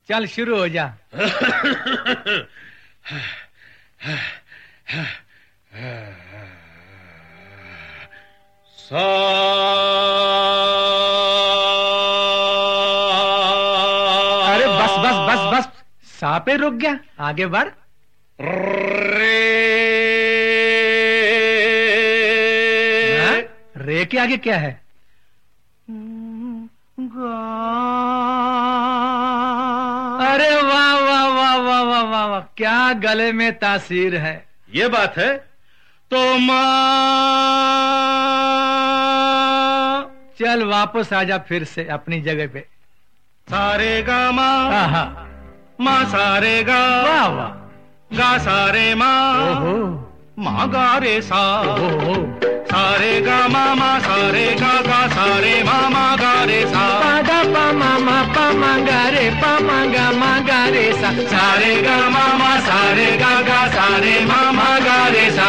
चल शुरू हो जा। अरे बस बस बस बस, सा पे रुक गया, आगे बढ़। रे के आगे क्या है? अरे वाह वाह वाह वाह वाह वाह वाह, क्या गले में तासीर है। ये बात है तो चल वापस आजा फिर से अपनी जगह पे। सारे गा मा मा सारे गा, वाह वाह, गा सारे मा, ओहो, मा गा रे सा, ओहो, सारे गा मा मा सारे गा, गा सारे मा मा गा रे सा, गा पा मा गा रे पा मा गा रे सा, सारे गा मा मा सारे गा, गा सारे मा मा गा रे सा।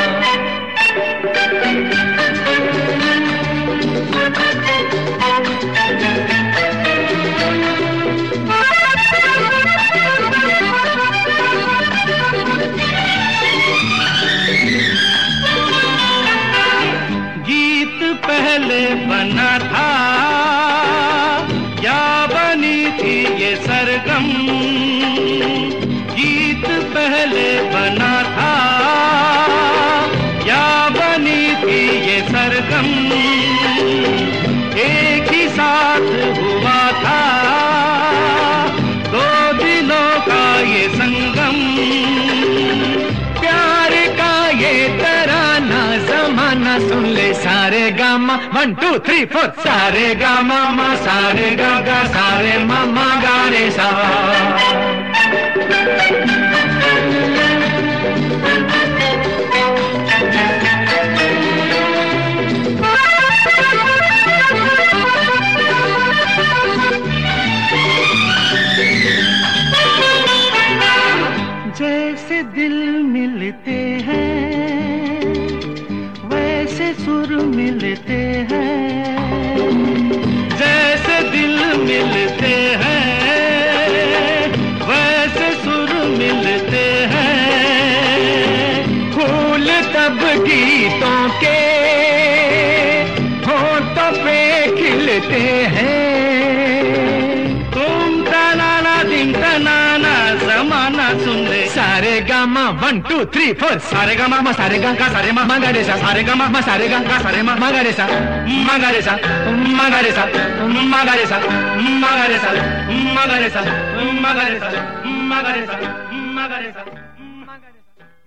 पहले बना था या बनी थी ये सरगम, गीत पहले बना था या बनी थी ये सरगम, एक ही साथ हुआ था दो दिलों का ये संगम, प्यार का ये तराना जमाना सुन ले। सारे गा मा 1 2 3 4, सारे गा मा मा सारे गा, गा सारे मा मा गा रे सा। जैसे दिल मिलते हैं वैसे सुर मिलते हैं, जैसे दिल मिलते हैं वैसे सुर मिलते हैं, फूल तब गीतों के होठों पे खिलते हैं, तुम तनाना दिन तनाना जमाना सुन ले। सारे गा मा 1 2 3 4, सारे गा मा सारे गा, गा सारे मा गा रे सा, सारे गा मा सारे गा, गा सारे मा गा रे सा, मा गा रे सा, मा गा रे सा, मा गा रे सा, मा गा रे सा, मा गा रे सा, मा गा रे सा, मा गा रे सा, मा गा रे सा, मा गा रे सा।